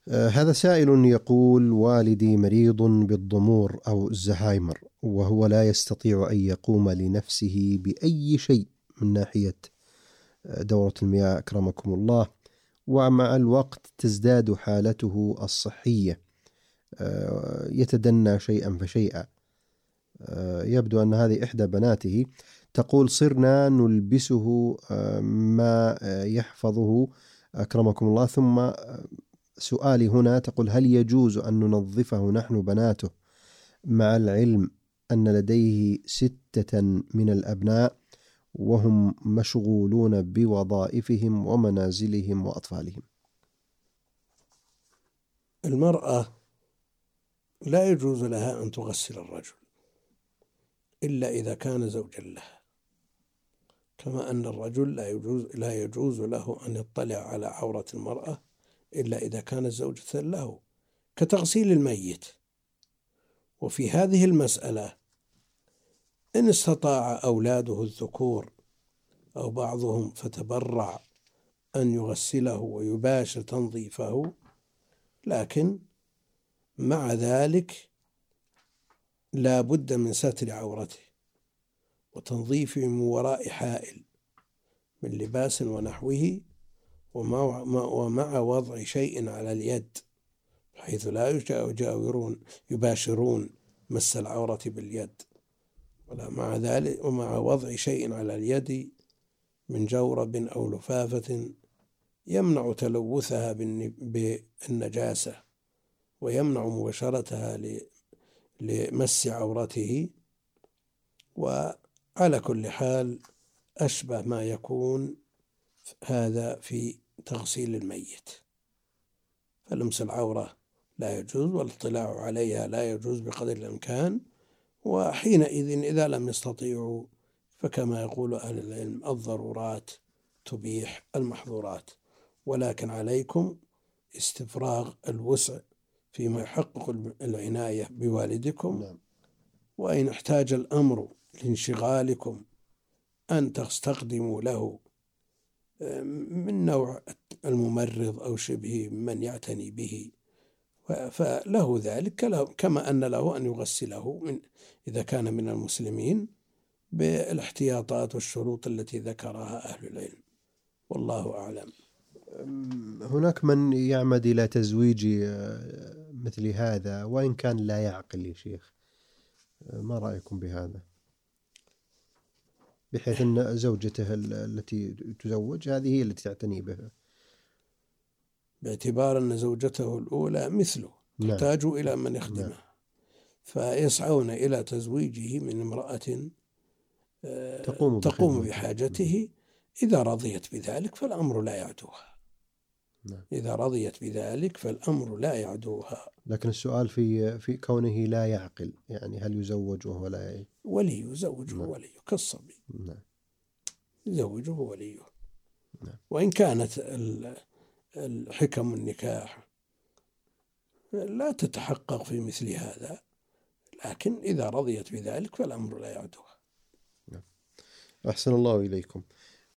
هذا سائل يقول: والدي مريض بالضمور أو الزهايمر، وهو لا يستطيع أن يقوم لنفسه بأي شيء من ناحية دورة المياه أكرمكم الله، ومع الوقت تزداد حالته الصحية، يتدنى شيئا فشيئا. يبدو أن هذه إحدى بناته. تقول: صرنا نلبسه ما يحفظه أكرمكم الله. ثم سؤالي هنا، تقول: هل يجوز أن ننظفه نحن بناته، مع العلم أن لديه 6 من الأبناء وهم مشغولون بوظائفهم ومنازلهم وأطفالهم؟ المرأة لا يجوز لها أن تغسل الرجل إلا إذا كان زوجا لها، كما أن الرجل لا يجوز له أن يطلع على عورة المرأة إلا إذا كانت زوجة له، كتغسيل الميت. وفي هذه المسألة إن استطاع أولاده الذكور أو بعضهم فتبرع أن يغسله ويباشر تنظيفه، لكن مع ذلك لا بد من ستر عورته وتنظيفه من وراء حائل من لباس ونحوه، ومع وضع شيء على اليد بحيث لا يباشرون مس العورة باليد، ولا مع ذلك ومع وضع شيء على اليد من جورب أو لفافة يمنع تلوثها بالنجاسة ويمنع مباشرتها لمس عورته. وعلى كل حال أشبه ما يكون هذا في تغسيل الميت، فلمس العورة لا يجوز والاطلاع عليها لا يجوز بقدر الإمكان. وحينئذ إذا لم يستطيعوا فكما يقول أهل العلم: الضرورات تبيح المحظورات. ولكن عليكم استفراغ الوسع فيما يحقق العناية بوالدكم، وإن احتاج الأمر لانشغالكم أن تستخدموا له من نوع الممرض أو شبه من يعتني به، فله ذلك، كما أن له أن يغسله إذا كان من المسلمين بالاحتياطات والشروط التي ذكرها أهل العلم، والله أعلم. هناك من يعمد إلى تزويج مثل هذا وإن كان لا يعقل يا شيخ، ما رأيكم بهذا؟ بحيث أن زوجته التي تزوج هذه هي التي تعتني به، باعتبار أن زوجته الأولى مثله تحتاج إلى من يخدمه، فيسعون إلى تزويجه من امرأة تقوم بحاجته. إذا رضيت بذلك فالأمر لا يعدوها. إذا رضيت بذلك فالأمر لا يعدوها. لكن السؤال في كونه لا يعقل، يعني هل يزوج وهو لا ولي يزوجه وليه كالصبي، يزوجه وليه. وإن كانت الحكم النكاح لا تتحقق في مثل هذا، لكن إذا رضيت بذلك فالأمر لا يعدوها. أحسن الله إليكم.